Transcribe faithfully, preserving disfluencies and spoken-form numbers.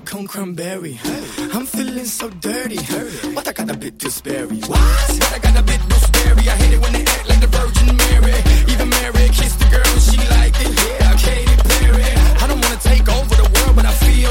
cone cranberry. I'm feeling so dirty. What I got a bit too sperry. What? What I got a bit too sperry. I hate it when they act like the Virgin Mary. Even Mary kissed the girl and she liked it. Yeah, Katy Perry. I don't wanna take over the world, but I feel